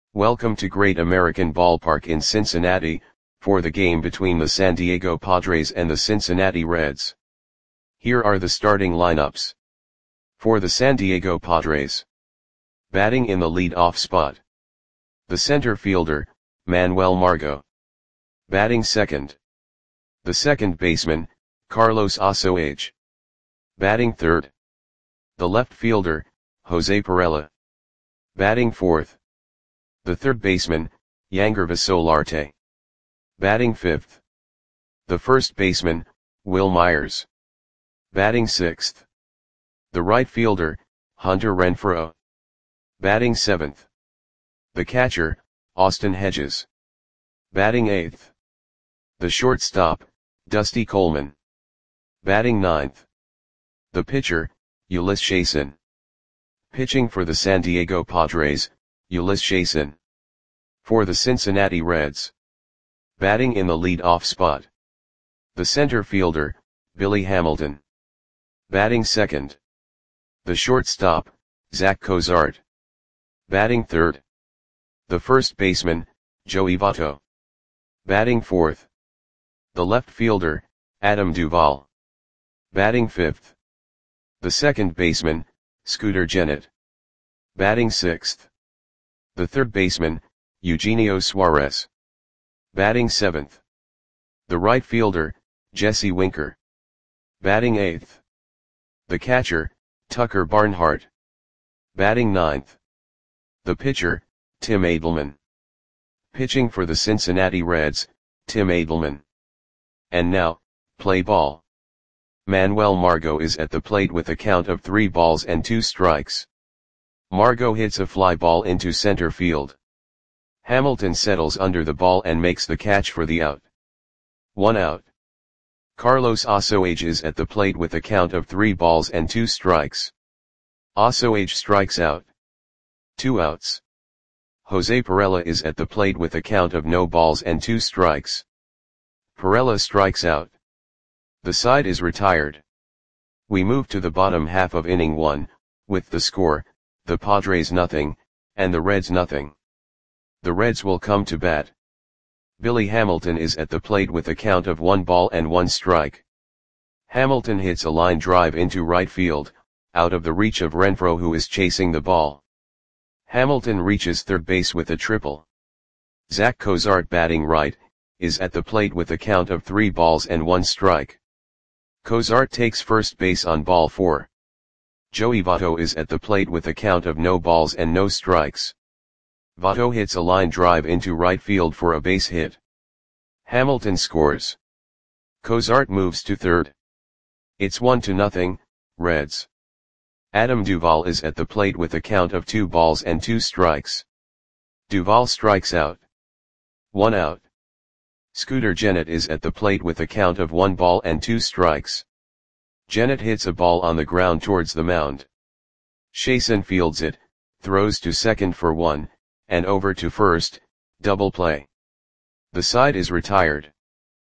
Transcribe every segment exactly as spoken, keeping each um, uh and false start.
Welcome to Great American Ballpark in Cincinnati, for the game between the San Diego Padres and the Cincinnati Reds. Here are the starting lineups. For the San Diego Padres. Batting in the lead-off spot. The center fielder, Manuel Margot. Batting second. The second baseman, Carlos Asuaje. Batting third. The left fielder, Jose Pirela. Batting fourth. The third baseman, Yangervis Solarte. Batting fifth. The first baseman, Wil Myers. Batting sixth. The right fielder, Hunter Renfroe. Batting seventh. The catcher, Austin Hedges. Batting eighth. The shortstop, Dusty Coleman. Batting ninth. The pitcher, Ulyss Chacin. Pitching for the San Diego Padres, Ulyss Chacin. For the Cincinnati Reds. Batting in the lead-off spot. The center fielder, Billy Hamilton. Batting second. The shortstop, Zach Cozart. Batting third. The first baseman, Joey Votto. Batting fourth. The left fielder, Adam Duvall. Batting fifth. The second baseman, Scooter Gennett. Batting sixth. The third baseman, Eugenio Suarez. Batting seventh. The right fielder, Jesse Winker. Batting eighth. The catcher, Tucker Barnhart. Batting ninth. The pitcher, Tim Adelman. Pitching for the Cincinnati Reds, Tim Adelman. And now, play ball. Manuel Margot is at the plate with a count of three balls and two strikes. Margot hits a fly ball into center field. Hamilton settles under the ball and makes the catch for the out. One out. Carlos Asuaje is at the plate with a count of three balls and two strikes. Asuaje strikes out. Two outs. Jose Pirela is at the plate with a count of no balls and two strikes. Pirela strikes out. The side is retired. We move to the bottom half of inning one, with the score, the Padres nothing, and the Reds nothing. The Reds will come to bat. Billy Hamilton is at the plate with a count of one ball and one strike. Hamilton hits a line drive into right field, out of the reach of Renfroe, who is chasing the ball. Hamilton reaches third base with a triple. Zach Cozart, batting right, is at the plate with a count of three balls and one strike. Cozart takes first base on ball four. Joey Votto is at the plate with a count of no balls and no strikes. Votto hits a line drive into right field for a base hit. Hamilton scores. Cozart moves to third. It's one to nothing, Reds. Adam Duvall is at the plate with a count of two balls and two strikes. Duvall strikes out. One out. Scooter Gennett is at the plate with a count of one ball and two strikes. Gennett hits a ball on the ground towards the mound. Chacin fields it, throws to second for one, and over to first, double play. The side is retired.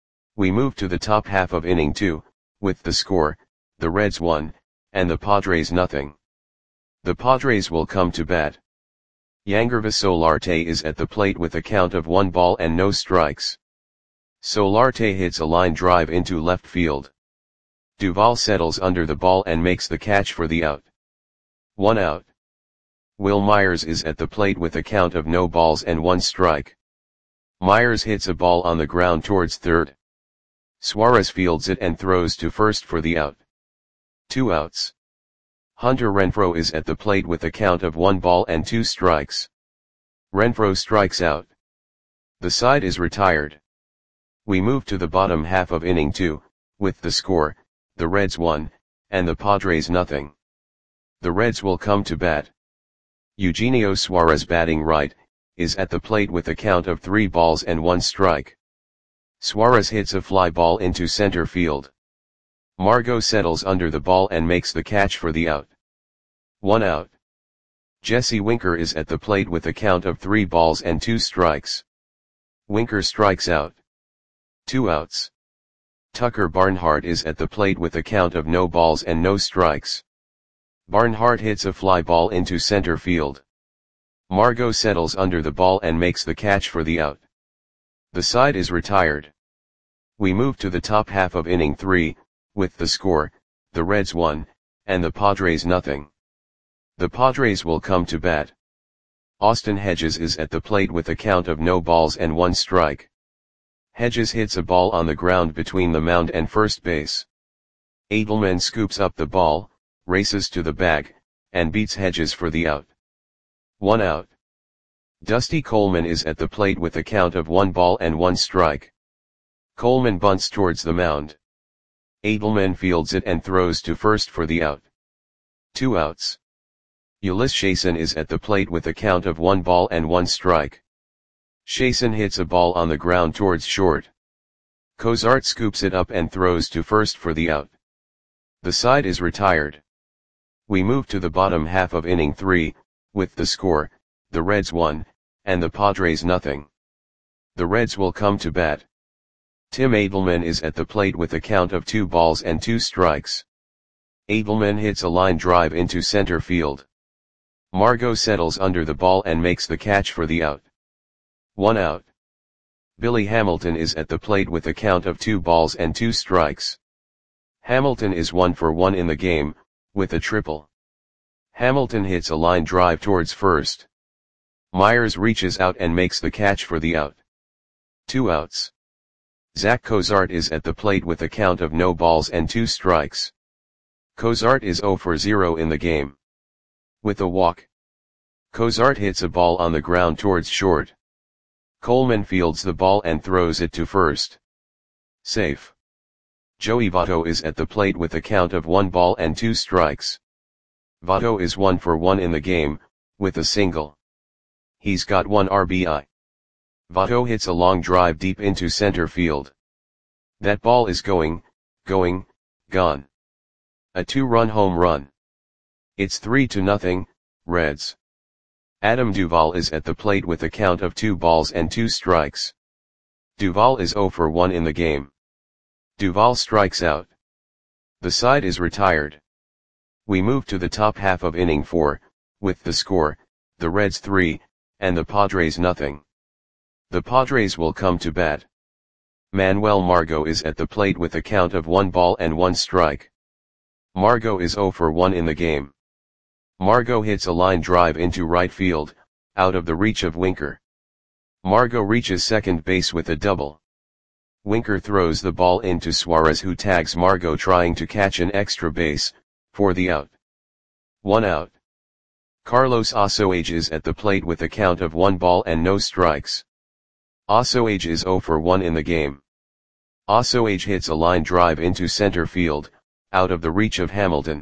We move to the top half of inning two, with the score, the Reds one, and the Padres nothing. The Padres will come to bat. Yangervis Solarte is at the plate with a count of one ball and no strikes. Solarte hits a line drive into left field. Duvall settles under the ball and makes the catch for the out. One out. Wil Myers is at the plate with a count of no balls and one strike. Myers hits a ball on the ground towards third. Suarez fields it and throws to first for the out. Two outs. Hunter Renfroe is at the plate with a count of one ball and two strikes. Renfroe strikes out. The side is retired. We move to the bottom half of inning two, with the score, the Reds one, and the Padres nothing. The Reds will come to bat. Eugenio Suarez, batting right, is at the plate with a count of three balls and one strike. Suarez hits a fly ball into center field. Margot settles under the ball and makes the catch for the out. One out. Jesse Winker is at the plate with a count of three balls and two strikes. Winker strikes out. Two outs. Tucker Barnhart is at the plate with a count of no balls and no strikes. Barnhart hits a fly ball into center field. Margot settles under the ball and makes the catch for the out. The side is retired. We move to the top half of inning three, with the score, the Reds one, and the Padres nothing. The Padres will come to bat. Austin Hedges is at the plate with a count of no balls and one strike. Hedges hits a ball on the ground between the mound and first base. Edelman scoops up the ball, races to the bag, and beats Hedges for the out. One out. Dusty Coleman is at the plate with a count of one ball and one strike. Coleman bunts towards the mound. Edelman fields it and throws to first for the out. Two outs. Ulyss Chasen is at the plate with a count of one ball and one strike. Chasen hits a ball on the ground towards short. Cozart scoops it up and throws to first for the out. The side is retired. We move to the bottom half of inning three, with the score, the Reds one, and the Padres nothing. The Reds will come to bat. Tim Edelman is at the plate with a count of two balls and two strikes. Edelman hits a line drive into center field. Margot settles under the ball and makes the catch for the out. One out. Billy Hamilton is at the plate with a count of two balls and two strikes. Hamilton is one for one in the game, with a triple. Hamilton hits a line drive towards first. Myers reaches out and makes the catch for the out. Two outs. Zach Cozart is at the plate with a count of no balls and two strikes. Cozart is zero for zero in the game. With a walk. Cozart hits a ball on the ground towards short. Coleman fields the ball and throws it to first. Safe. Joey Votto is at the plate with a count of one ball and two strikes. Votto is one for one in the game, with a single. He's got one R B I. Votto hits a long drive deep into center field. That ball is going, going, gone. A two-run home run. It's three to nothing, Reds. Adam Duvall is at the plate with a count of two balls and two strikes. Duvall is zero for one in the game. Duvall strikes out. The side is retired. We move to the top half of inning four, with the score, the Reds three, and the Padres nothing. The Padres will come to bat. Manuel Margot is at the plate with a count of one ball and one strike. Margot is zero for one in the game. Margot hits a line drive into right field, out of the reach of Winker. Margot reaches second base with a double. Winker throws the ball into Suarez, who tags Margot trying to catch an extra base, for the out. One out. Carlos Osoage is at the plate with a count of one ball and no strikes. Osoage is zero for one in the game. Osoage hits a line drive into center field, out of the reach of Hamilton.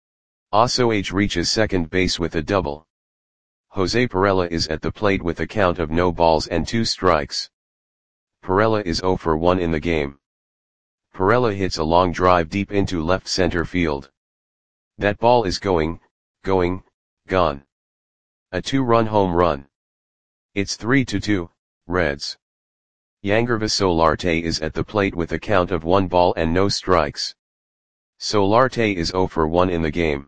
Osoage reaches second base with a double. Jose Pirela is at the plate with a count of no balls and two strikes. Pirela is zero for one in the game. Pirela hits a long drive deep into left center field. That ball is going, going, gone. A two-run home run. It's three to two, Reds. Yangervis Solarte is at the plate with a count of one ball and no strikes. Solarte is zero for one in the game.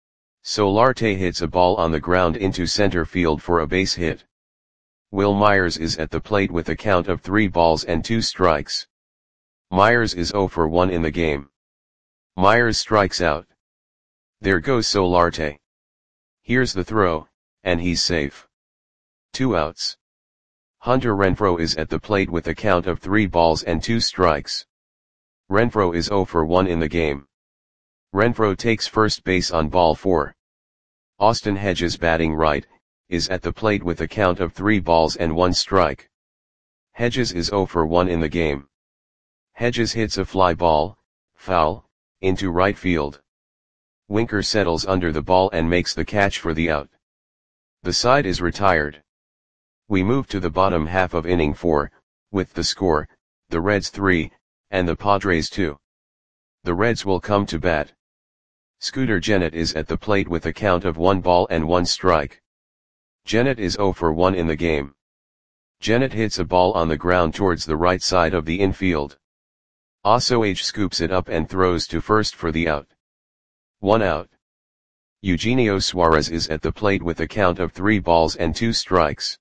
Solarte hits a ball on the ground into center field for a base hit. Will Myers is at the plate with a count of three balls and two strikes. Myers is zero for one in the game. Myers strikes out. There goes Solarte. Here's the throw, and he's safe. Two outs. Hunter Renfroe is at the plate with a count of three balls and two strikes. Renfroe is zero for one in the game. Renfroe takes first base on ball four. Austin Hedges, batting right, is at the plate with a count of three balls and one strike. Hedges is zero for one in the game. Hedges hits a fly ball, foul, into right field. Winker settles under the ball and makes the catch for the out. The side is retired. We move to the bottom half of inning four, with the score, the Reds three, and the Padres two. The Reds will come to bat. Scooter Gennett is at the plate with a count of one ball and one strike. Gennett is zero for one in the game. Gennett hits a ball on the ground towards the right side of the infield. Osoage scoops it up and throws to first for the out. One out. Eugenio Suarez is at the plate with a count of three balls and two strikes.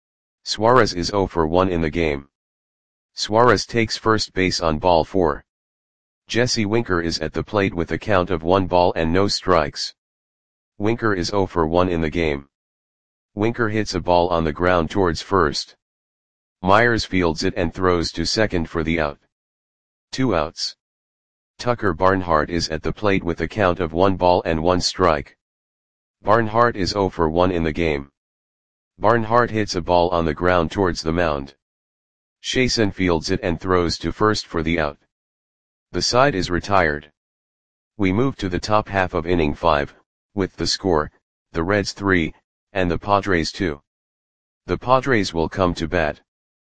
Suarez is zero for one in the game. Suarez takes first base on ball four. Jesse Winker is at the plate with a count of one ball and no strikes. Winker is zero for one in the game. Winker hits a ball on the ground towards first. Myers fields it and throws to second for the out. Two outs. Tucker Barnhart is at the plate with a count of one ball and one strike. Barnhart is zero for one in the game. Barnhart hits a ball on the ground towards the mound. Chasen fields it and throws to first for the out. The side is retired. We move to the top half of inning five, with the score, the Reds three, and the Padres two. The Padres will come to bat.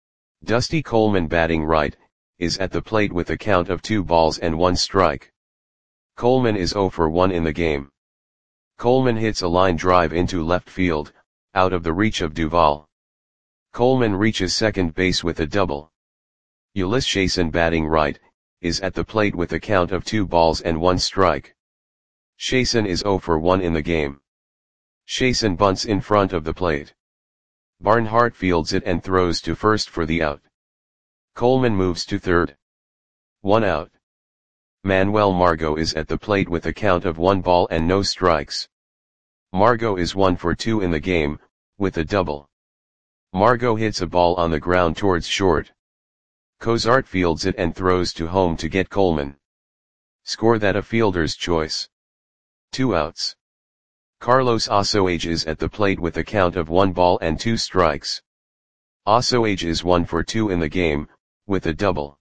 Dusty Coleman, batting right, is at the plate with a count of two balls and one strike. Coleman is zero for one in the game. Coleman hits a line drive into left field, out of the reach of Duvall. Coleman reaches second base with a double. Ulysses Chasen, batting right, is at the plate with a count of two balls and one strike. Chasen is zero for one in the game. Chasen bunts in front of the plate. Barnhart fields it and throws to first for the out. Coleman moves to third. One out. Manuel Margot is at the plate with a count of one ball and no strikes. Margot is one for two in the game, with a double. Margot hits a ball on the ground towards short. Cozart fields it and throws to home to get Coleman. Score that a fielder's choice. Two outs. Carlos Osoage is at the plate with a count of one ball and two strikes. Osoage is one for two in the game, with a double.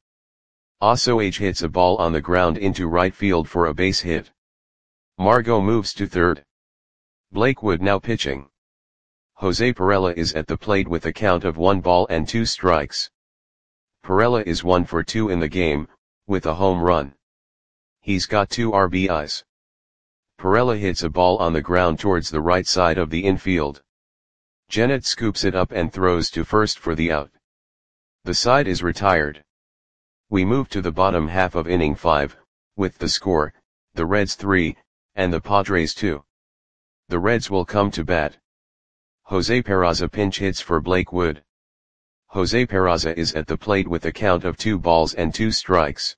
Osoage hits a ball on the ground into right field for a base hit. Margot moves to third. Blake Wood now pitching. Jose Perella is at the plate with a count of one ball and two strikes. Perella is one for two in the game, with a home run. He's got two R B Is. Perella hits a ball on the ground towards the right side of the infield. Jennett scoops it up and throws to first for the out. The side is retired. We move to the bottom half of inning five, with the score, the Reds three, and the Padres two. The Reds will come to bat. Jose Peraza pinch hits for Blake Wood. Jose Peraza is at the plate with a count of two balls and two strikes.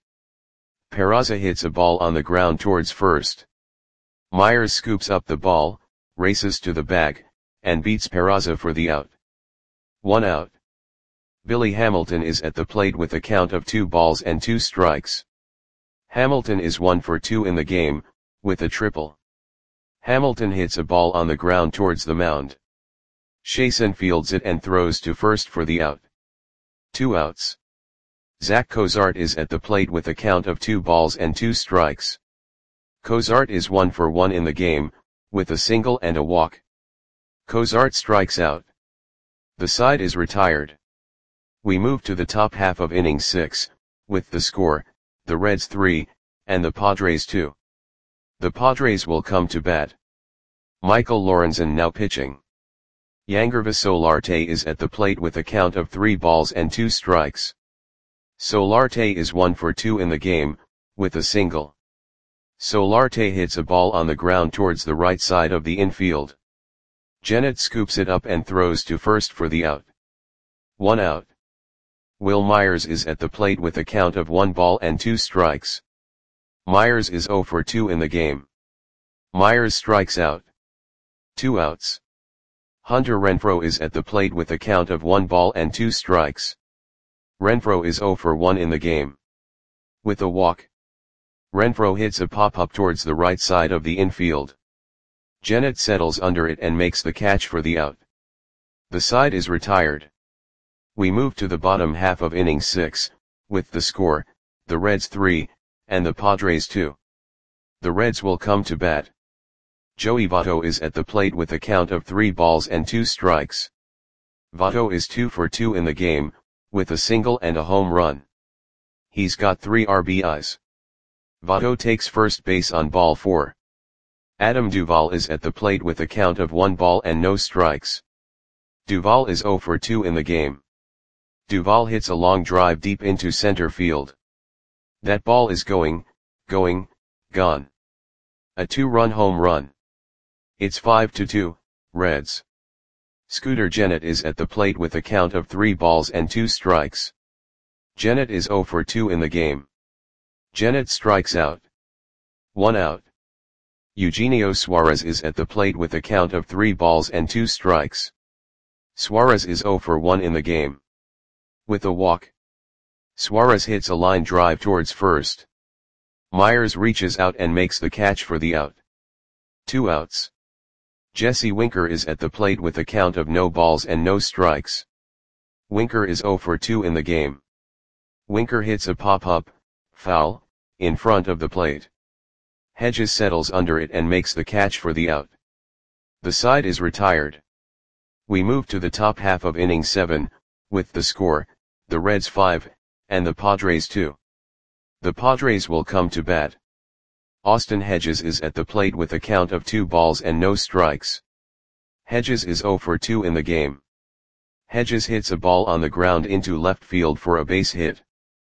Peraza hits a ball on the ground towards first. Myers scoops up the ball, races to the bag, and beats Peraza for the out. One out. Billy Hamilton is at the plate with a count of two balls and two strikes. Hamilton is one for two in the game, with a triple. Hamilton hits a ball on the ground towards the mound. Chasen fields it and throws to first for the out. Two outs. Zach Cozart is at the plate with a count of two balls and two strikes. Cozart is one for one in the game, with a single and a walk. Cozart strikes out. The side is retired. We move to the top half of inning six, with the score, the Reds three, and the Padres two. The Padres will come to bat. Michael Lorenzen now pitching. Yangervis Solarte is at the plate with a count of three balls and two strikes. Solarte is one for two in the game, with a single. Solarte hits a ball on the ground towards the right side of the infield. Jennett scoops it up and throws to first for the out. One out. Will Myers is at the plate with a count of one ball and two strikes. Myers is zero for two in the game. Myers strikes out. Two outs. Hunter Renfroe is at the plate with a count of one ball and two strikes. Renfroe is zero for one in the game. With a walk. Renfroe hits a pop-up towards the right side of the infield. Jennett settles under it and makes the catch for the out. The side is retired. We move to the bottom half of inning six, with the score, the Reds three, and the Padres two. The Reds will come to bat. Joey Votto is at the plate with a count of three balls and two strikes. Votto is two for two in the game, with a single and a home run. He's got three R B Is. Votto takes first base on ball four. Adam Duvall is at the plate with a count of one ball and no strikes. Duvall is zero for two in the game. Duvall hits a long drive deep into center field. That ball is going, going, gone. A two-run home run. It's five to two, Reds. Scooter Gennett is at the plate with a count of three balls and two strikes. Gennett is zero for two in the game. Gennett strikes out. One out. Eugenio Suarez is at the plate with a count of three balls and two strikes. Suarez is zero for one in the game. With a walk. Suarez hits a line drive towards first. Myers reaches out and makes the catch for the out. Two outs. Jesse Winker is at the plate with a count of no balls and no strikes. Winker is zero for two in the game. Winker hits a pop-up, foul, in front of the plate. Hedges settles under it and makes the catch for the out. The side is retired. We move to the top half of inning seven, with the score, the Reds five, and the Padres two. The Padres will come to bat. Austin Hedges is at the plate with a count of two balls and no strikes. Hedges is zero for two in the game. Hedges hits a ball on the ground into left field for a base hit.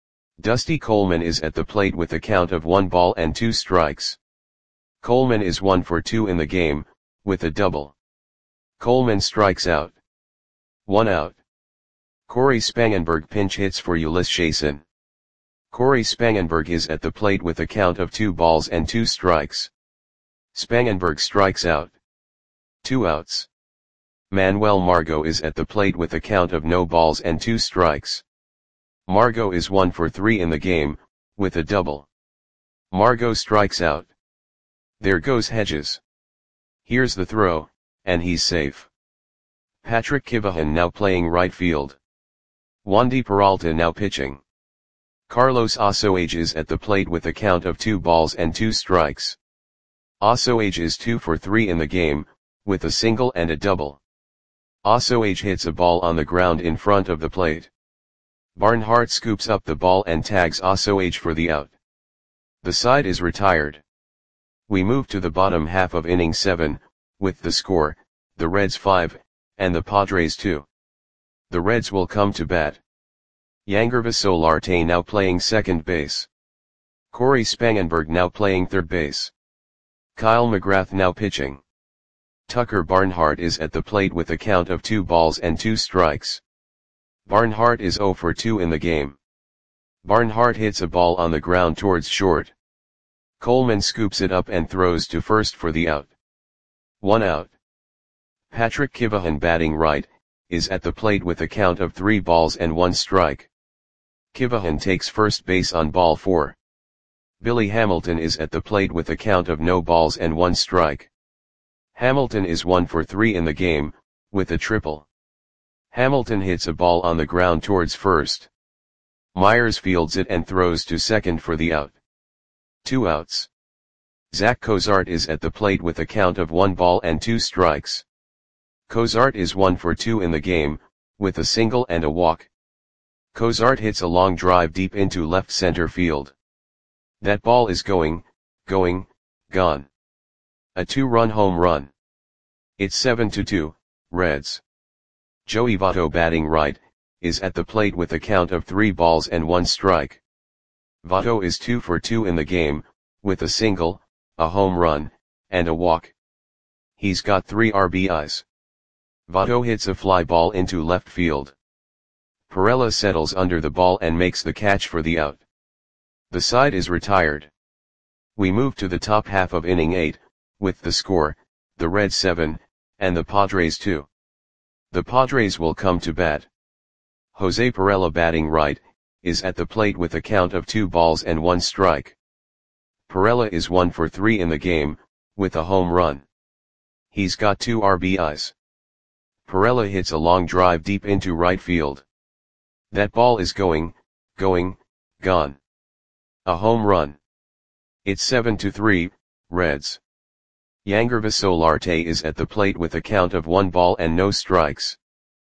Dusty Coleman is at the plate with a count of one ball and two strikes. Coleman is one for two in the game, with a double. Coleman strikes out. One out. Corey Spangenberg pinch hits for Ulyss Chasin. Corey Spangenberg is at the plate with a count of two balls and two strikes. Spangenberg strikes out. Two outs. Manuel Margot is at the plate with a count of no balls and two strikes. Margot is one for three in the game, with a double. Margot strikes out. There goes Hedges. Here's the throw, and he's safe. Patrick Kivahan now playing right field. Wandy Peralta now pitching. Carlos Osoage is at the plate with a count of two balls and two strikes. Osoage is two for three in the game, with a single and a double. Osoage hits a ball on the ground in front of the plate. Barnhart scoops up the ball and tags Osoage for the out. The side is retired. We move to the bottom half of inning seven, with the score, the Reds five, and the Padres two. The Reds will come to bat. Yangervis Solarte now playing second base. Corey Spangenberg now playing third base. Kyle McGrath now pitching. Tucker Barnhart is at the plate with a count of two balls and two strikes. Barnhart is zero for two in the game. Barnhart hits a ball on the ground towards short. Coleman scoops it up and throws to first for the out. One out. Patrick Kivahan batting right, is at the plate with a count of three balls and one strike. Kivahan takes first base on ball four. Billy Hamilton is at the plate with a count of no balls and one strike. Hamilton is one for three in the game, with a triple. Hamilton hits a ball on the ground towards first. Myers fields it and throws to second for the out. Two outs. Zach Cozart is at the plate with a count of one ball and two strikes. Cozart is one for two in the game, with a single and a walk. Cozart hits a long drive deep into left center field. That ball is going, going, gone. A two-run home run. It's seven to two, Reds. Joey Votto batting right, is at the plate with a count of three balls and one strike. Votto is two for two in the game, with a single, a home run, and a walk. He's got three R B Is. Votto hits a fly ball into left field. Perella settles under the ball and makes the catch for the out. The side is retired. We move to the top half of inning eight, with the score, the Reds seven, and the Padres two. The Padres will come to bat. Jose Perella batting right, is at the plate with a count of two balls and one strike. Perella is one for three in the game, with a home run. He's got two R B Is. Perella hits a long drive deep into right field. That ball is going, going, gone. A home run. It's seven to three, Reds. Yangervis Solarte is at the plate with a count of one ball and no strikes.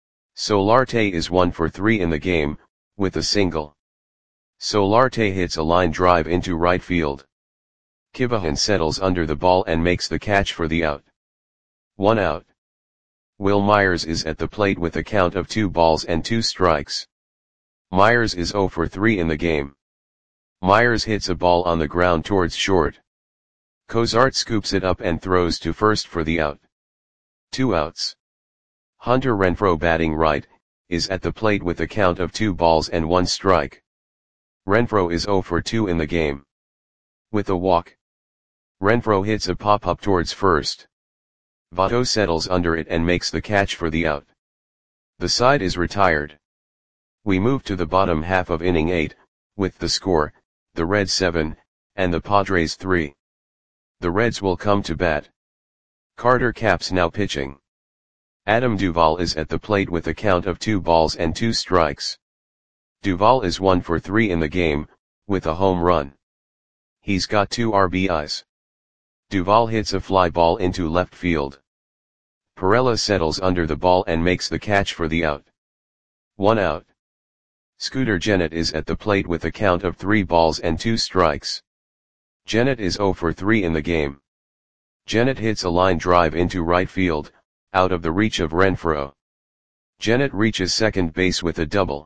Solarte is one for three in the game, with a single. Solarte hits a line drive into right field. Kivahan settles under the ball and makes the catch for the out. One out. Will Myers is at the plate with a count of two balls and two strikes. Myers is zero for three in the game. Myers hits a ball on the ground towards short. Cozart scoops it up and throws to first for the out. Two outs. Hunter Renfroe, batting right, is at the plate with a count of two balls and one strike. Renfroe is oh for two in the game. With a walk, Renfroe hits a pop-up towards first. Votto settles under it and makes the catch for the out. The side is retired. We move to the bottom half of inning eight, with the score, the Reds seven, and the Padres three. The Reds will come to bat. Carter Capps now pitching. Adam Duvall is at the plate with a count of two balls and two strikes. Duvall is one for three in the game, with a home run. He's got two R B Is. Duvall hits a fly ball into left field. Pirela settles under the ball and makes the catch for the out. One out. Scooter Gennett is at the plate with a count of three balls and two strikes. Gennett is oh for three in the game. Gennett hits a line drive into right field, out of the reach of Renfroe. Gennett reaches second base with a double.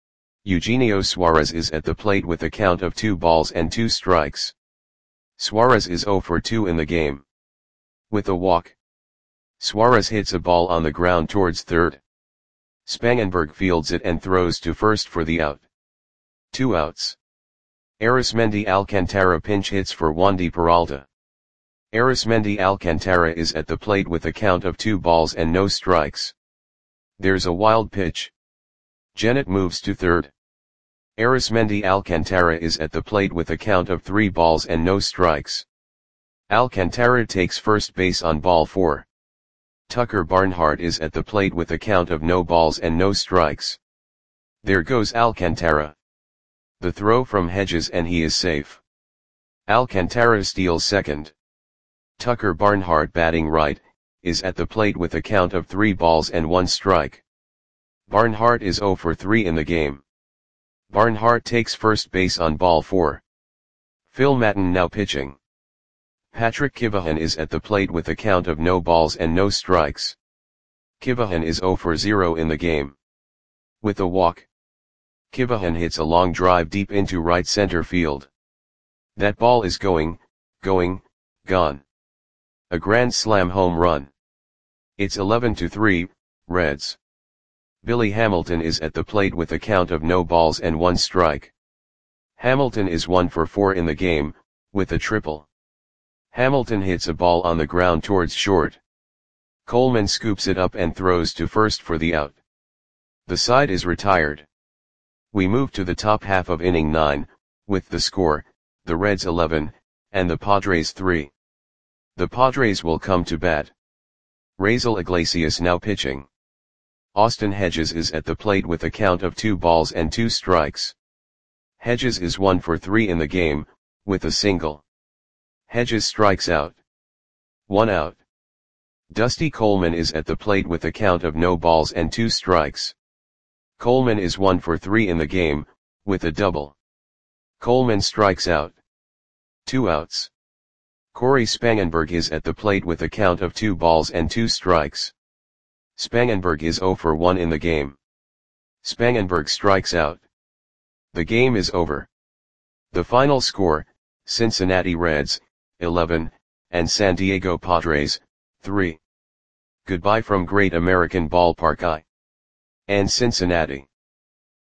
Eugenio Suarez is at the plate with a count of two balls and two strikes. Suarez is oh for two in the game. With a walk, Suarez hits a ball on the ground towards third. Spangenberg fields it and throws to first for the out. Two outs. Arismendi Alcantara pinch hits for Wandy Peralta. Arismendi Alcantara is at the plate with a count of two balls and no strikes. There's a wild pitch. Gennett moves to third. Arismendi Alcantara is at the plate with a count of three balls and no strikes. Alcantara takes first base on ball four. Tucker Barnhart is at the plate with a count of no balls and no strikes. There goes Alcantara. The throw from Hedges and he is safe. Alcantara steals second. Tucker Barnhart, batting right, is at the plate with a count of three balls and one strike. Barnhart is oh for three in the game. Barnhart takes first base on ball four. Phil Maton now pitching. Patrick Kivahan is at the plate with a count of no balls and no strikes. Kivahan is oh for zero in the game. With a walk, Kivahan hits a long drive deep into right center field. That ball is going, going, gone. A grand slam home run. It's eleven to three, Reds. Billy Hamilton is at the plate with a count of no balls and one strike. Hamilton is one for four in the game, with a triple. Hamilton hits a ball on the ground towards short. Coleman scoops it up and throws to first for the out. The side is retired. We move to the top half of inning nine, with the score, the Reds eleven, and the Padres three. The Padres will come to bat. Raisel Iglesias now pitching. Austin Hedges is at the plate with a count of two balls and two strikes. Hedges is one for three in the game, with a single. Hedges strikes out. One out. Dusty Coleman is at the plate with a count of no balls and two strikes. Coleman is one for three in the game, with a double. Coleman strikes out. Two outs. Corey Spangenberg is at the plate with a count of two balls and two strikes. Spangenberg is oh for one in the game. Spangenberg strikes out. The game is over. The final score, Cincinnati Reds, eleven, and San Diego Padres, three. Goodbye from Great American Ballpark I. And Cincinnati.